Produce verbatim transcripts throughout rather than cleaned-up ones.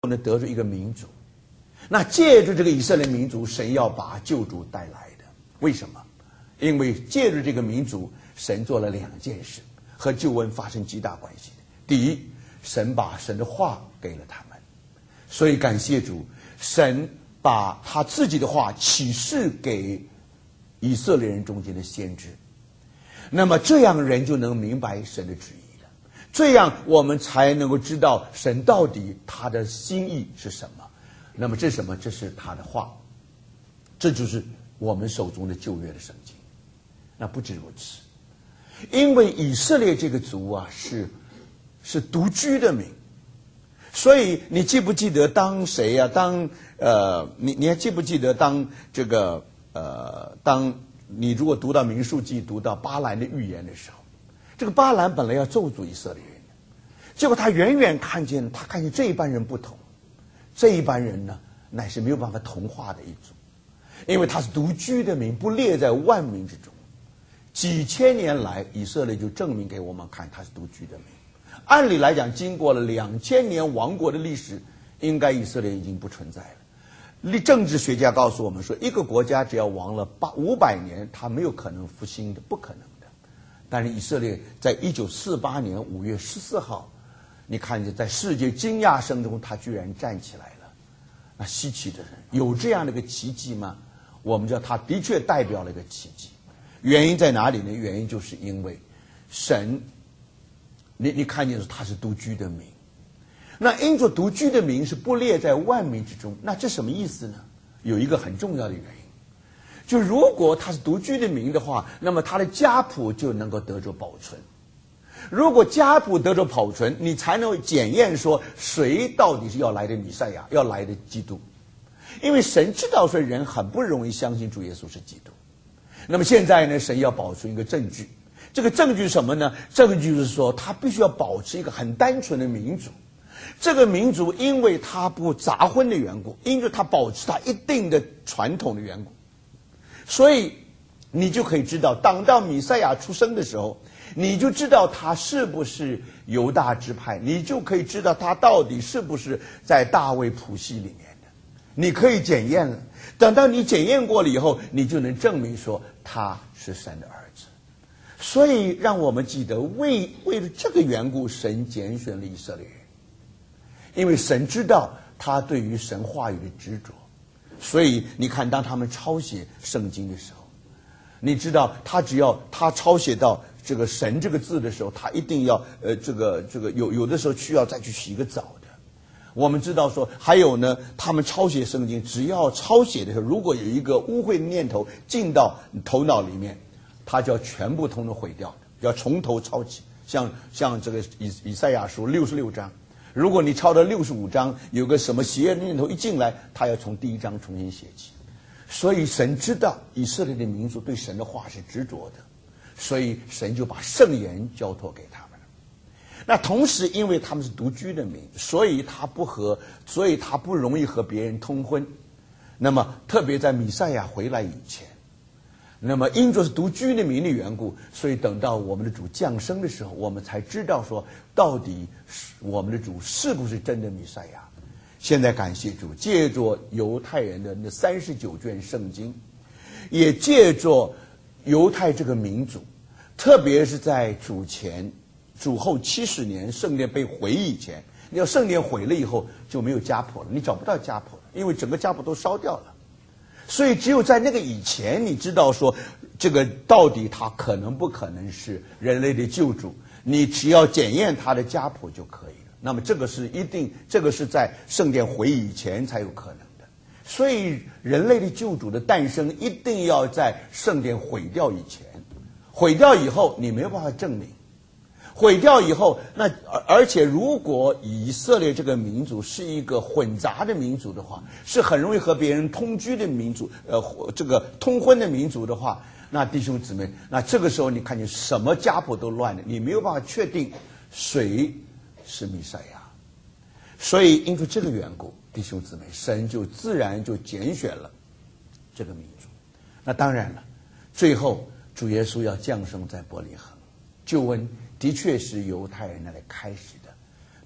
呢得出一个民族，那借助这个以色列民族，神要把救主带来的。为什么？因为借助这个民族，神做了两件事，和救恩发生极大关系的。第一，神把神的话给了他们，所以感谢主，神把他自己的话启示给以色列人中间的先知，那么这样人就能明白神的旨意。这样我们才能够知道神到底他的心意是什么。那么这是什么？这是他的话，这就是我们手中的旧约的圣经。那不止如此，因为以色列这个族啊是是独居的民，所以你记不记得当谁啊？当呃，你你还记不记得当这个呃，当你如果读到民数记，读到巴兰的预言的时候。这个巴兰本来要咒诅以色列人，结果他远远看见，他看见这一班人不同，这一班人呢，乃是没有办法同化的一族，因为他是独居的民，不列在万民之中。几千年来，以色列就证明给我们看，他是独居的民。按理来讲，经过了两千年亡国的历史，应该以色列已经不存在了。政治学家告诉我们说，一个国家只要亡了八五百年，它没有可能复兴的，不可能。但是以色列在一九四八年五月十四号，你看见在世界惊讶声中，他居然站起来了。那稀奇的人，有这样的一个奇迹吗？我们知道他的确代表了一个奇迹。原因在哪里呢？原因就是因为神，你你看见他是独居的民，那因着独居的民是不列在万民之中，那这什么意思呢？有一个很重要的原因。就如果他是独居的民的话，那么他的家谱就能够得着保存。如果家谱得着保存，你才能检验说谁到底是要来的弥赛亚，要来的基督。因为神知道说人很不容易相信主耶稣是基督。那么现在呢，神要保存一个证据，这个证据是什么呢？证据是说他必须要保持一个很单纯的民族。这个民族因为他不杂婚的缘故，因为他保持他一定的传统的缘故。所以你就可以知道，当到弥赛亚出生的时候，你就知道他是不是犹大支派，你就可以知道他到底是不是在大卫谱系里面的。你可以检验了，等到你检验过了以后，你就能证明说他是神的儿子。所以让我们记得，为为了这个缘故，神拣选了以色列人，因为神知道他对于神话语的执着。所以你看，当他们抄写圣经的时候，你知道他只要他抄写到这个神这个字的时候，他一定要呃这个这个有有的时候需要再去洗个澡的。我们知道说还有呢，他们抄写圣经，只要抄写的时候，如果有一个污秽的念头进到头脑里面，他就要全部通通毁掉，要从头抄起。像像这个以以赛亚书六十六章。如果你抄到六十五章，有个什么邪恶的念头一进来，他要从第一章重新写起。所以神知道以色列的民族对神的话是执着的，所以神就把圣言交托给他们了。那同时因为他们是独居的民，所以他不和，所以他不容易和别人通婚。那么特别在弥赛亚回来以前，那么因着是独居的民的缘故，所以等到我们的主降生的时候，我们才知道说到底我们的主是不是真的弥赛亚。现在感谢主，借着犹太人的那三十九卷圣经，也借着犹太这个民族，特别是在主前主后七十年圣殿被毁以前，你要圣殿毁了以后就没有家谱了，你找不到家谱了，因为整个家谱都烧掉了。所以只有在那个以前，你知道说这个到底他可能不可能是人类的救主，你只要检验他的家谱就可以了。那么这个是一定，这个是在圣殿毁以前才有可能的。所以人类的救主的诞生一定要在圣殿毁掉以前，毁掉以后你没有办法证明。毁掉以后，那而且如果以色列这个民族是一个混杂的民族的话，是很容易和别人通居的民族，呃，这个通婚的民族的话，那弟兄姊妹，那这个时候你看见什么家谱都乱了，你没有办法确定谁是弥赛亚。所以因为这个缘故，弟兄姊妹，神就自然就拣选了这个民族。那当然了，最后主耶稣要降生在伯利恒，救恩的确是犹太人那里开始的，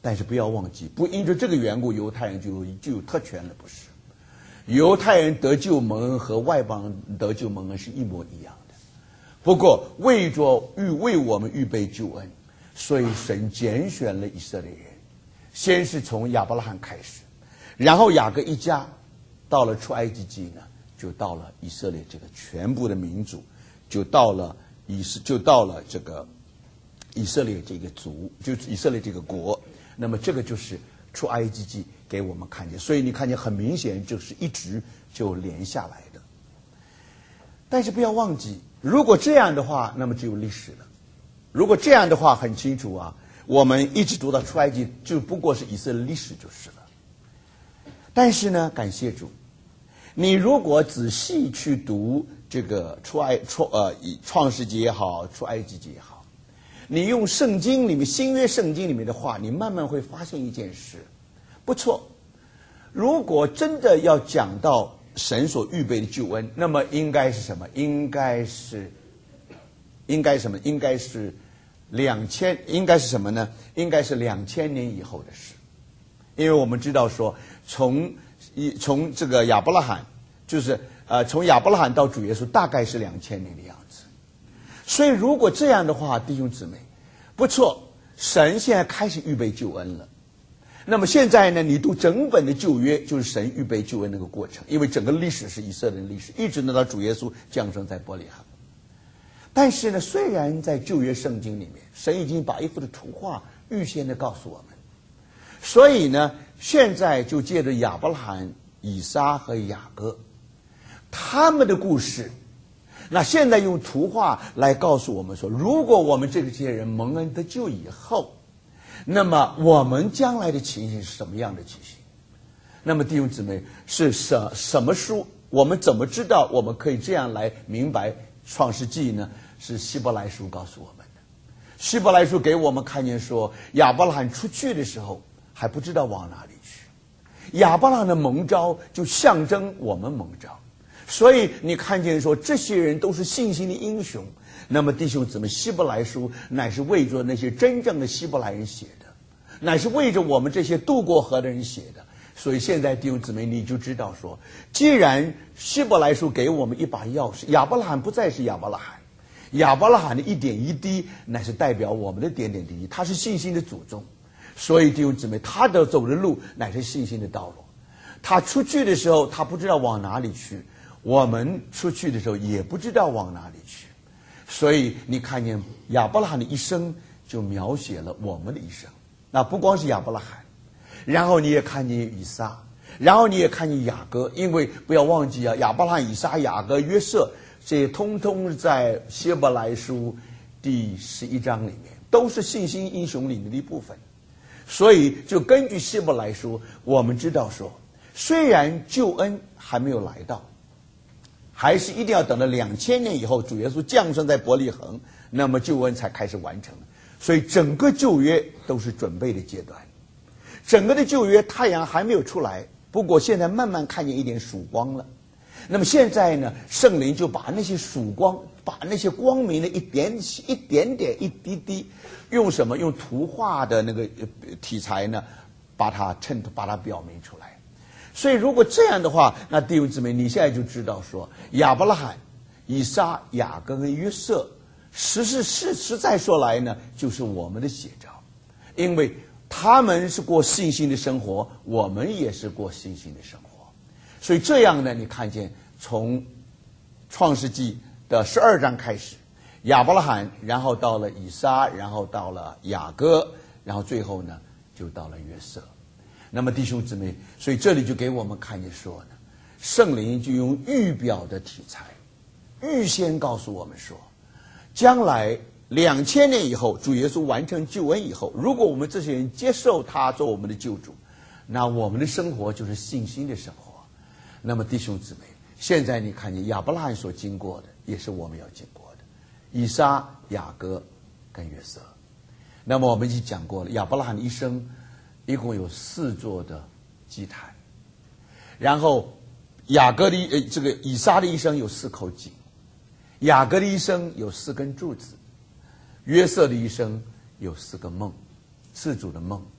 但是不要忘记，不因着这个缘故，犹太人就有就有特权了，不是？犹太人得救蒙恩和外邦人得救蒙恩是一模一样的。不过为着预为我们预备救恩，所以神拣选了以色列人，先是从亚伯拉罕开始，然后雅各一家到了出埃及记呢，就到了以色列这个全部的民族，就到了以色就到了这个以色列这个族，就是以色列这个国。那么这个就是出埃及记给我们看见，所以你看见很明显就是一直就连下来的。但是不要忘记，如果这样的话，那么只有历史了。如果这样的话，很清楚啊，我们一直读到出埃及就不过是以色列历史就是了。但是呢，感谢主，你如果仔细去读这个出埃创呃创世纪也好，出埃及记也好，你用圣经里面新约圣经里面的话，你慢慢会发现一件事，不错。如果真的要讲到神所预备的救恩，那么应该是什么？应该是，应该什么？应该是两千，应该是什么呢？应该是两千年以后的事，因为我们知道说，从一从这个亚伯拉罕，就是呃从亚伯拉罕到主耶稣，大概是两千年的样子。所以如果这样的话，弟兄姊妹，不错，神现在开始预备救恩了。那么现在呢，你读整本的旧约，就是神预备救恩那个过程，因为整个历史是以色列的历史，一直到主耶稣降生在伯利恒。但是呢，虽然在旧约圣经里面，神已经把一幅的图画预先的告诉我们，所以呢，现在就借着亚伯拉罕、以撒和雅各他们的故事，那现在用图画来告诉我们说，如果我们这些人蒙恩得救以后，那么我们将来的情形是什么样的情形？那么弟兄姊妹，是什什么书？我们怎么知道我们可以这样来明白创世纪呢？是希伯来书告诉我们的。希伯来书给我们看见说，亚伯拉罕出去的时候还不知道往哪里去，亚伯拉罕的蒙召就象征我们蒙召。所以你看见说，这些人都是信心的英雄。那么弟兄姊妹，希伯来书乃是为着那些真正的希伯来人写的，乃是为着我们这些渡过河的人写的。所以现在弟兄姊妹，你就知道说，既然希伯来书给我们一把钥匙，亚伯拉罕不再是亚伯拉罕，亚伯拉罕的一点一滴乃是代表我们的点点滴滴，他是信心的祖宗。所以弟兄姊妹，他的走的路乃是信心的道路。他出去的时候，他不知道往哪里去，我们出去的时候也不知道往哪里去。所以你看见亚伯拉罕的一生就描写了我们的一生。那不光是亚伯拉罕，然后你也看见以撒，然后你也看见雅各。因为不要忘记啊，亚伯拉罕、以撒、雅各、约瑟，这些通通在希伯来书第十一章里面，都是信心英雄里面的一部分。所以就根据希伯来书，我们知道说，虽然救恩还没有来到，还是一定要等到两千年以后，主耶稣降生在伯利恒，那么救恩才开始完成。所以整个旧约都是准备的阶段，整个的旧约太阳还没有出来，不过现在慢慢看见一点曙光了。那么现在呢，圣灵就把那些曙光，把那些光明的一点一点点一滴滴，用什么？用图画的那个题材呢，把它衬把它表明出来。所以如果这样的话，那弟兄姊妹，你现在就知道说，亚伯拉罕、以撒、雅各跟约瑟，实是是实在说来呢，就是我们的写照，因为他们是过信心的生活，我们也是过信心的生活。所以这样呢，你看见从创世纪的十二章开始，亚伯拉罕，然后到了以撒，然后到了雅各，然后最后呢就到了约瑟。那么弟兄姊妹，所以这里就给我们看见说呢，圣灵就用预表的题材，预先告诉我们说，将来两千年以后，主耶稣完成救恩以后，如果我们这些人接受他做我们的救主，那我们的生活就是信心的生活。那么弟兄姊妹，现在你看见亚伯拉罕所经过的，也是我们要经过的，以撒、雅各跟约瑟。那么我们已经讲过了，亚伯拉罕的一生一共有四座的祭坛，然后雅各的呃这个以撒的一生有四口井，雅各的一生有四根柱子，约瑟的一生有四个梦，四组的梦。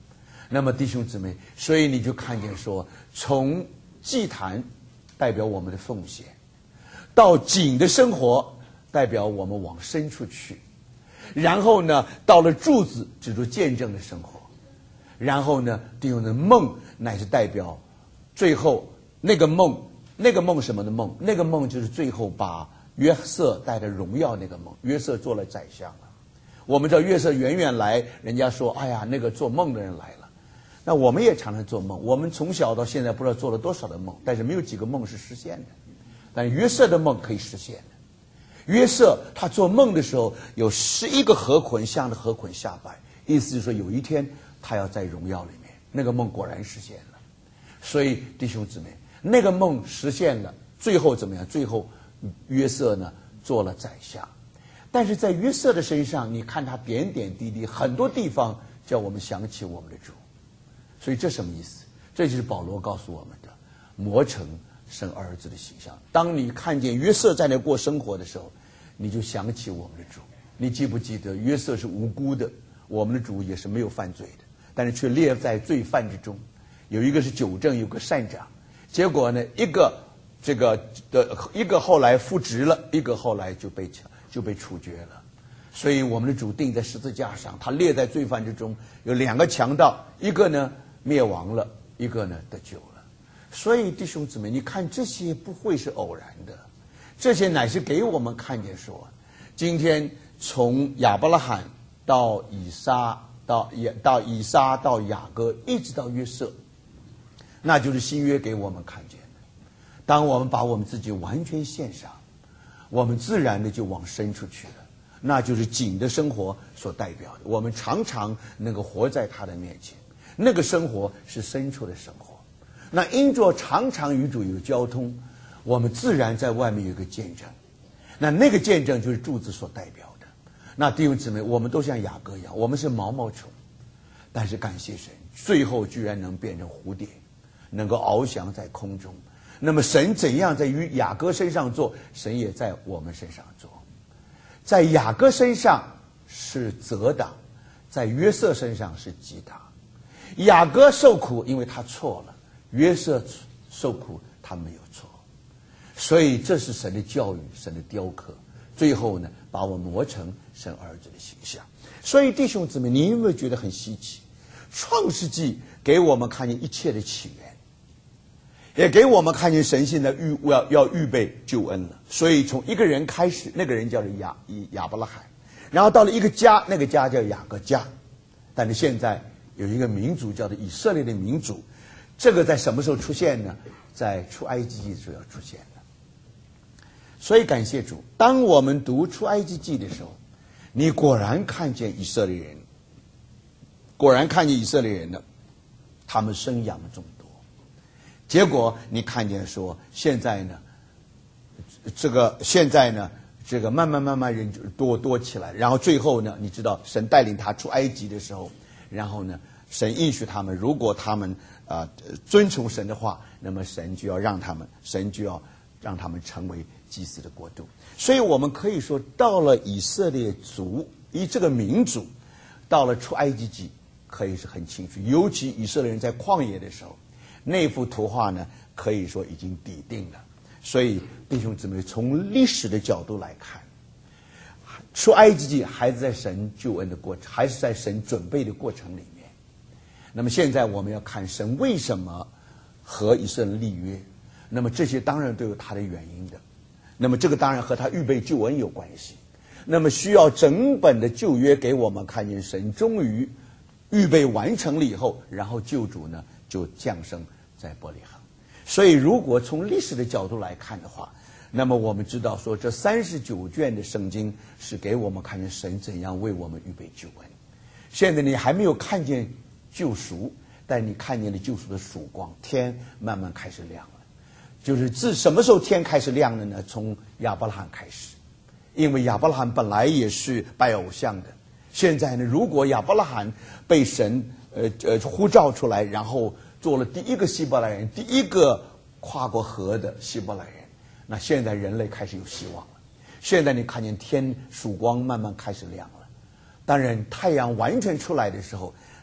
那么弟兄姊妹，所以你就看见说，从祭坛代表我们的奉献，到井的生活代表我们往深处去，然后呢，到了柱子指出见证的生活，然后呢，弟兄的梦乃是代表最后那个梦，那个梦什么的梦？那个梦就是最后把约瑟带着荣耀那个梦。约瑟做了宰相了。我们知道约瑟远远来，人家说，哎呀，那个做梦的人来了。那我们也常常做梦，我们从小到现在不知道做了多少的梦，但是没有几个梦是实现的。但约瑟的梦可以实现的。约瑟他做梦的时候，有十一个河捆向着河捆下拜，意思就是说有一天他要在荣耀里面。那个梦果然实现了。所以弟兄姊妹，那个梦实现了，最后怎么样？最后约瑟呢做了宰相。但是在约瑟的身上，你看他点点滴滴，很多地方叫我们想起我们的主。所以这什么意思？这就是保罗告诉我们的，磨成神儿子的形象。当你看见约瑟在那过生活的时候，你就想起我们的主。你记不记得约瑟是无辜的，我们的主也是没有犯罪的，但是却列在罪犯之中。有一个是九正，有个善长，结果呢，一个这个的一个后来复职了，一个后来就被就被处决了。所以我们的主钉在十字架上，他列在罪犯之中。有两个强盗，一个呢灭亡了，一个呢得救了。所以弟兄姊妹，你看这些不会是偶然的，这些乃是给我们看见说，今天从亚伯拉罕到以撒，到以到以撒到雅各，一直到约瑟，那就是新约给我们看见的。当我们把我们自己完全献上，我们自然的就往深处去了，那就是井的生活所代表的。我们常常能够活在他的面前，那个生活是深处的生活。那因着常常与主有交通，我们自然在外面有一个见证，那那个见证就是柱子所代表的。那弟兄姊妹，我们都像雅各一样，我们是毛毛虫，但是感谢神，最后居然能变成蝴蝶，能够翱翔在空中。那么神怎样在于雅各身上做，神也在我们身上做。在雅各身上是责打，在约瑟身上是击打。雅各受苦，因为他错了；约瑟受苦，他没有错。所以这是神的教育，神的雕刻，最后呢，把我们磨成神儿子的形象。所以弟兄姊妹，你有没有觉得很稀奇？创世纪给我们看见一切的起源，也给我们看见神现在预要要预备救恩了。所以从一个人开始，那个人叫做亚亚伯拉罕，然后到了一个家，那个家叫雅各家。但是现在有一个民族叫做以色列的民族，这个在什么时候出现呢？在出埃及记的时候要出现的。所以感谢主，当我们读出埃及记的时候，你果然看见以色列人，果然看见以色列人呢，他们生养众多。结果你看见说，现在呢，这个现在呢，这个慢慢慢慢人就多多起来，然后最后呢，你知道神带领他出埃及的时候，然后呢，神应许他们，如果他们啊、呃、遵从神的话，那么神就要让他们，神就要让他们成为祭司的国度。所以我们可以说，到了以色列族，以这个民族，到了出埃及记，可以是很清楚。尤其以色列人在旷野的时候，那幅图画呢，可以说已经底定了。所以弟兄姊妹，从历史的角度来看，出埃及记还是在神救恩的过程，还是在神准备的过程里面。那么现在我们要看神为什么和以色列立约，那么这些当然都有它的原因的。那么这个当然和他预备救恩有关系。那么需要整本的旧约给我们看见神终于预备完成了以后，然后救主呢就降生在伯利恒。所以如果从历史的角度来看的话，那么我们知道说，这三十九卷的圣经是给我们看见神怎样为我们预备救恩。现在你还没有看见救赎，但你看见了救赎的曙光，天慢慢开始亮了。就是自什么时候天开始亮了呢？从亚伯拉罕开始，因为亚伯拉罕本来也是拜偶像的。现在呢，如果亚伯拉罕被神呃呃呼召出来，然后做了第一个希伯来人，第一个跨过河的希伯来人，那现在人类开始有希望了。现在你看见天曙光慢慢开始亮了。当然，太阳完全出来的时候，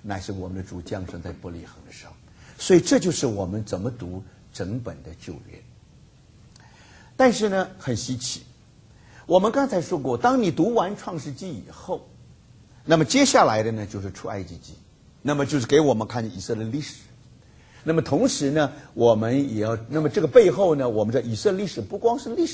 乃是我们的主降生在伯利恒的时候。所以这就是我们怎么读整本的旧约。但是呢，很稀奇，我们刚才说过，当你读完创世纪以后，那么接下来的呢就是出埃及记，那么就是给我们看以色列历史。那么同时呢，我们也要，那么这个背后呢，我们的以色列历史不光是历史。